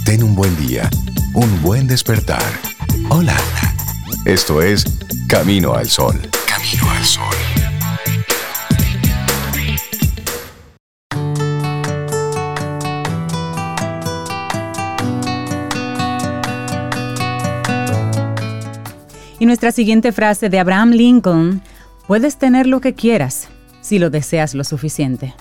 Ten un buen día, un buen despertar. Hola. Esto es Camino al Sol. Camino al Sol. Y nuestra siguiente frase de Abraham Lincoln: puedes tener lo que quieras si lo deseas lo suficiente.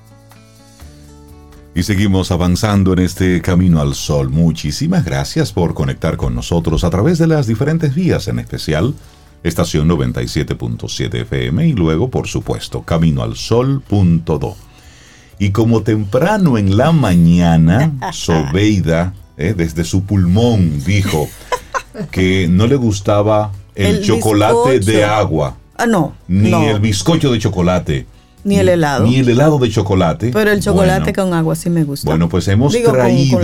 Y seguimos avanzando en este Camino al Sol. Muchísimas gracias por conectar con nosotros a través de las diferentes vías, en especial estación 97.7 FM y luego, por supuesto, caminoalsol.do. Y como temprano en la mañana, Sobeida, desde su pulmón, dijo que no le gustaba el chocolate bizcocho de agua. Ni el bizcocho de chocolate. Ni el helado. Ni el helado de chocolate. Pero el chocolate con agua sí me gusta. Bueno, pues hemos traído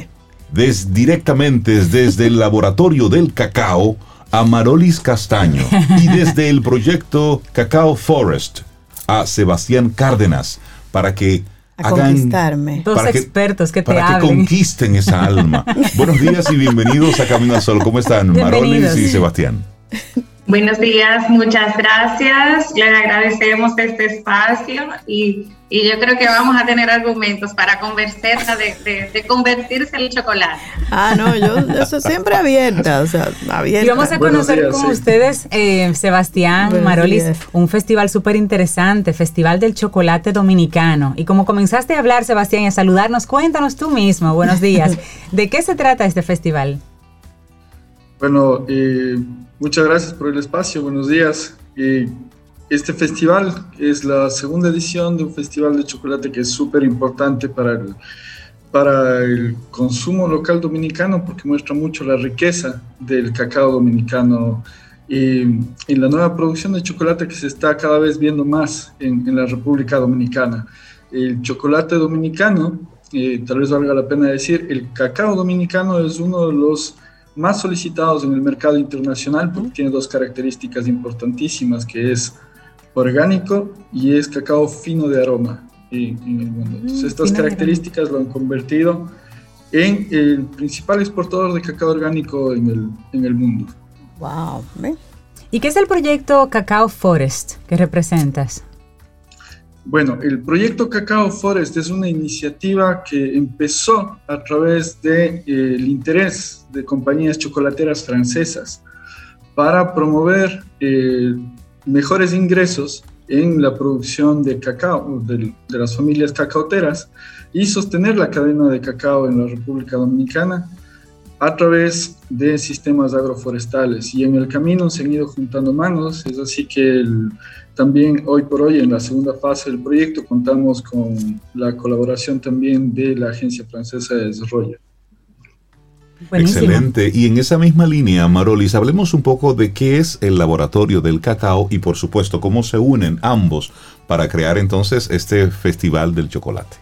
directamente desde el laboratorio del cacao a Marolis Castaño y desde el proyecto Cacao Forest a Sebastián Cárdenas para que conquistarme. Dos expertos que te hablen. Para que conquisten esa alma. Buenos días y bienvenidos a Camino al Sol. ¿Cómo están, Marolis y Sebastián? Buenos días, muchas gracias. Les agradecemos este espacio y yo creo que vamos a tener argumentos para convencerla de convertirse en chocolate. Yo siempre abierta, abierta. Y vamos a conocer con ustedes, Sebastián, Marolis, un festival súper interesante, Festival del Chocolate Dominicano. Y como comenzaste a hablar, Sebastián, y a saludarnos, cuéntanos tú mismo, buenos días, ¿de qué se trata este festival? Bueno, muchas gracias por el espacio, buenos días. Este festival es la segunda edición de un festival de chocolate que es súper importante para el consumo local dominicano porque muestra mucho la riqueza del cacao dominicano y la nueva producción de chocolate que se está cada vez viendo más en la República Dominicana. El chocolate dominicano, tal vez valga la pena decir, el cacao dominicano es uno de los más solicitados en el mercado internacional porque tiene dos características importantísimas, que es orgánico y es cacao fino de aroma en el mundo. Entonces estas características lo han convertido en el principal exportador de cacao orgánico en el mundo. Wow. ¿Y qué es el proyecto Cacao Forest que representas? Bueno, el proyecto Cacao Forest es una iniciativa que empezó a través del interés de compañías chocolateras francesas para promover mejores ingresos en la producción de cacao de las familias cacaoteras y sostener la cadena de cacao en la República Dominicana a través de sistemas agroforestales. Y en el camino se han ido juntando manos, es así que también hoy por hoy en la segunda fase del proyecto contamos con la colaboración también de la Agencia Francesa de Desarrollo. Buenísimo. Excelente. Y en esa misma línea, Marolis, hablemos un poco de qué es el Laboratorio del Cacao y, por supuesto, cómo se unen ambos para crear entonces este Festival del Chocolate.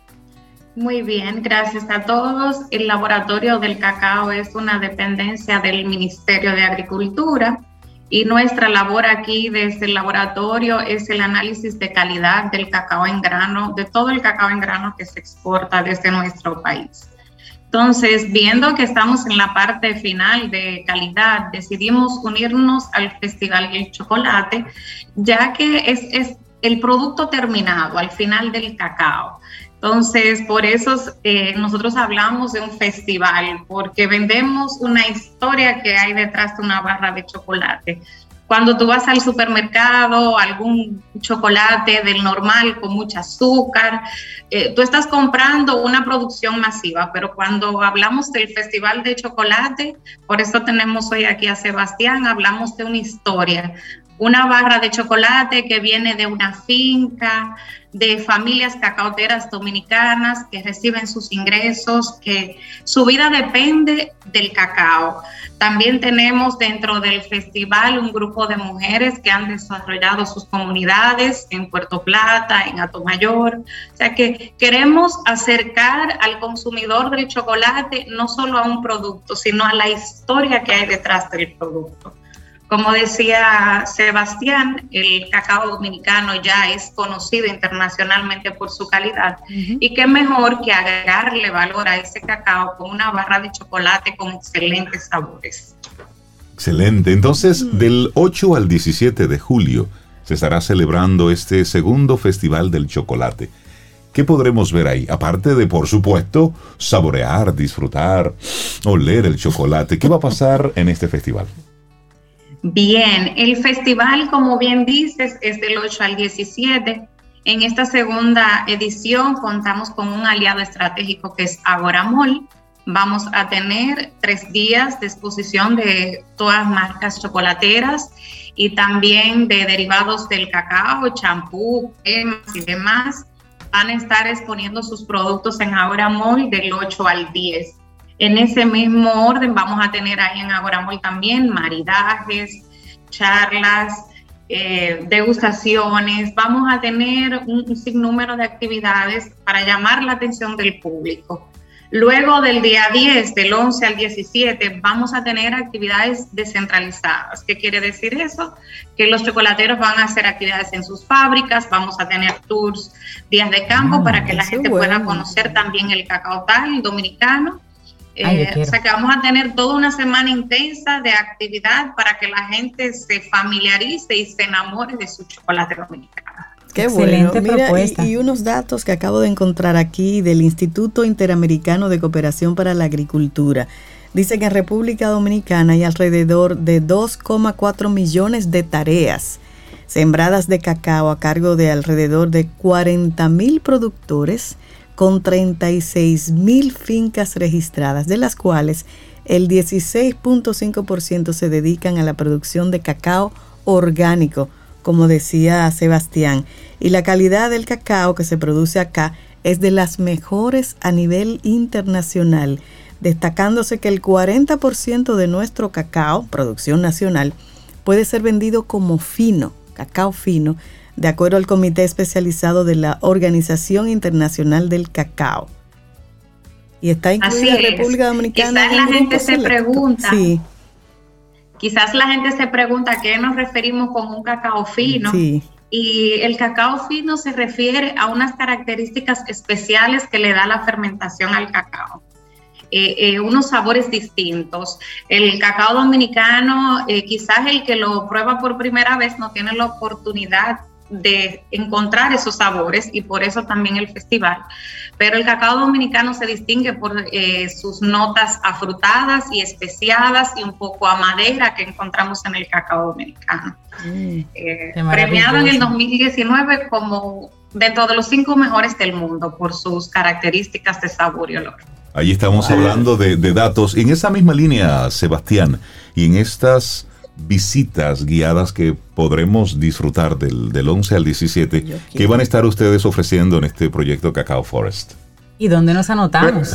Muy bien, gracias a todos. El Laboratorio del Cacao es una dependencia del Ministerio de Agricultura y nuestra labor aquí desde el laboratorio es el análisis de calidad del cacao en grano, de todo el cacao en grano que se exporta desde nuestro país. Entonces, viendo que estamos en la parte final de calidad, decidimos unirnos al Festival del Chocolate, ya que es el producto terminado al final del cacao. Entonces, por eso nosotros hablamos de un festival, porque vendemos una historia que hay detrás de una barra de chocolate. Cuando tú vas al supermercado, algún chocolate del normal con mucho azúcar, tú estás comprando una producción masiva, pero cuando hablamos del Festival de Chocolate, por eso tenemos hoy aquí a Sebastián, hablamos de una historia, una barra de chocolate que viene de una finca, de familias cacaoteras dominicanas que reciben sus ingresos, que su vida depende del cacao. También tenemos dentro del festival un grupo de mujeres que han desarrollado sus comunidades en Puerto Plata, en Atomayor. O sea que queremos acercar al consumidor del chocolate no solo a un producto, sino a la historia que hay detrás del producto. Como decía Sebastián, el cacao dominicano ya es conocido internacionalmente por su calidad, y qué mejor que agregarle valor a ese cacao con una barra de chocolate con excelentes sabores. Excelente. Entonces, del 8 al 17 de julio se estará celebrando este segundo Festival del Chocolate. ¿Qué podremos ver ahí? Aparte de, por supuesto, saborear, disfrutar, oler el chocolate. ¿Qué va a pasar en este festival? Bien, el festival, como bien dices, es del 8 al 17. En esta segunda edición contamos con un aliado estratégico que es Agoramol. Vamos a tener 3 días de exposición de todas marcas chocolateras y también de derivados del cacao, champú, cremas y demás. Van a estar exponiendo sus productos en Agoramol del 8 al 10. En ese mismo orden vamos a tener ahí en Agoramol también maridajes, charlas, degustaciones. Vamos a tener un sinnúmero de actividades para llamar la atención del público. Luego del día 10, del 11 al 17, vamos a tener actividades descentralizadas. ¿Qué quiere decir eso? Que los chocolateros van a hacer actividades en sus fábricas, vamos a tener tours, días de campo para que la gente pueda conocer también el cacao tal dominicano. O sea que vamos a tener toda una semana intensa de actividad para que la gente se familiarice y se enamore de su chocolate dominicano. Qué excelente bueno. Mira, propuesta. Y unos datos que acabo de encontrar aquí del Instituto Interamericano de Cooperación para la Agricultura. Dice que en República Dominicana hay alrededor de 2,4 millones de tareas sembradas de cacao a cargo de alrededor de 40,000 productores con 36,000 fincas registradas, de las cuales el 16.5% se dedican a la producción de cacao orgánico, como decía Sebastián, y la calidad del cacao que se produce acá es de las mejores a nivel internacional, destacándose que el 40% de nuestro cacao, producción nacional, puede ser vendido como fino, cacao fino, de acuerdo al Comité Especializado de la Organización Internacional del Cacao. Y está incluida la República Dominicana. Quizás la gente se pregunta. Sí. Quizás la gente se pregunta a qué nos referimos con un cacao fino. Sí. Y el cacao fino se refiere a unas características especiales que le da la fermentación al cacao. Unos sabores distintos. El cacao dominicano, quizás el que lo prueba por primera vez no tiene la oportunidad de encontrar esos sabores, y por eso también el festival. Pero el cacao dominicano se distingue por sus notas afrutadas y especiadas y un poco a madera que encontramos en el cacao dominicano. Premiado en el 2019 como dentro de los 5 mejores del mundo por sus características de sabor y olor. Ahí estamos hablando de datos. En esa misma línea, Sebastián, y en estas visitas guiadas que podremos disfrutar del 11 al 17, ¿qué van a estar ustedes ofreciendo en este proyecto Cacao Forest? ¿Y dónde nos anotamos?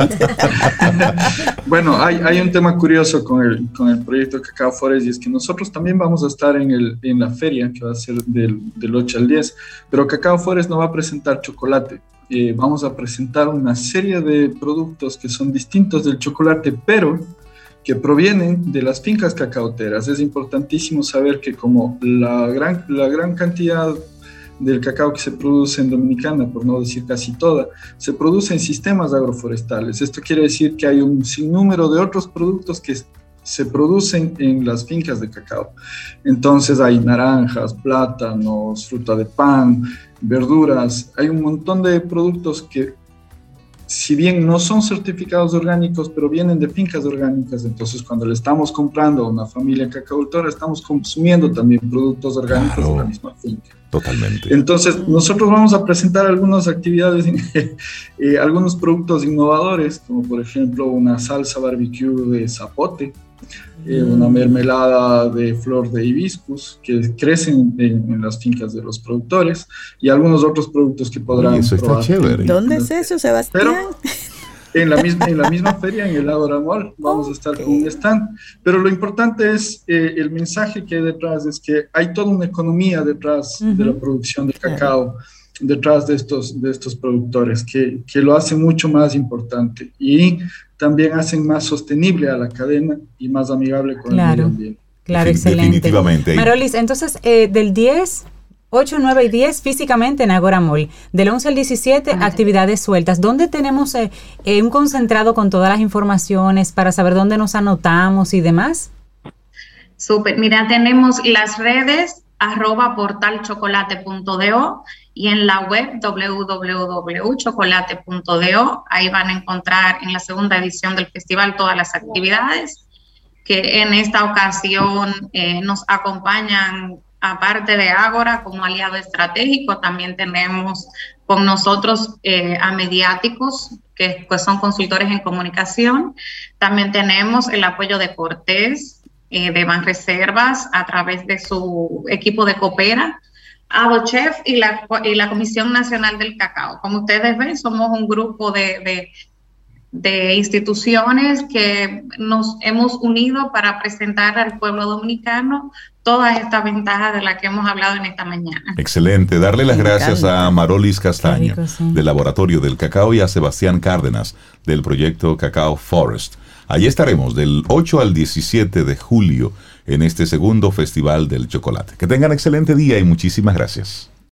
Bueno, hay un tema curioso con el proyecto Cacao Forest, y es que nosotros también vamos a estar en la feria, que va a ser del 8 al 10, pero Cacao Forest no va a presentar chocolate. Vamos a presentar una serie de productos que son distintos del chocolate, pero que provienen de las fincas cacaoteras. Es importantísimo saber que como la gran cantidad del cacao que se produce en Dominicana, por no decir casi toda, se produce en sistemas agroforestales. Esto quiere decir que hay un sinnúmero de otros productos que se producen en las fincas de cacao. Entonces hay naranjas, plátanos, fruta de pan, verduras. Hay un montón de productos que, si bien no son certificados orgánicos, pero vienen de fincas orgánicas. Entonces, cuando le estamos comprando a una familia cacaultora, estamos consumiendo también productos orgánicos de la misma finca. Totalmente. Entonces, nosotros vamos a presentar algunas actividades, algunos productos innovadores, como por ejemplo una salsa barbecue de zapote, una mermelada de flor de hibiscus que crecen en las fincas de los productores, y algunos otros productos que podrán eso está probar. Chévere. ¿Dónde es eso, Sebastián? Pero en la misma feria, en el Agoramol, vamos a estar con un stand. Pero lo importante es el mensaje que hay detrás, es que hay toda una economía detrás de la producción de cacao, detrás de estos productores, que lo hacen mucho más importante, y también hacen más sostenible a la cadena y más amigable con el medio ambiente. Claro, excelente. Definitivamente. Marolis, entonces, del 10, 8, 9 y 10 físicamente en Agora Mall. Del 11 al 17, actividades sueltas. ¿Dónde tenemos un concentrado con todas las informaciones para saber dónde nos anotamos y demás? Súper. Mira, tenemos las redes @portalchocolate.do y en la web www.chocolate.do. Ahí van a encontrar en la segunda edición del festival todas las actividades que en esta ocasión nos acompañan. Aparte de Ágora como aliado estratégico, también tenemos con nosotros a Mediáticos, que pues son consultores en comunicación. También tenemos el apoyo de Cortés, de Banreservas, a través de su equipo de Coopera, Adochef y la Comisión Nacional del Cacao. Como ustedes ven, somos un grupo de instituciones que nos hemos unido para presentar al pueblo dominicano todas estas ventajas de las que hemos hablado en esta mañana. Excelente. Darle las gracias a Marolis Castaño, rico, sí, del Laboratorio del Cacao, y a Sebastián Cárdenas, del proyecto Cacao Forest. Allí estaremos del 8 al 17 de julio en este segundo Festival del Chocolate. Que tengan excelente día y muchísimas gracias.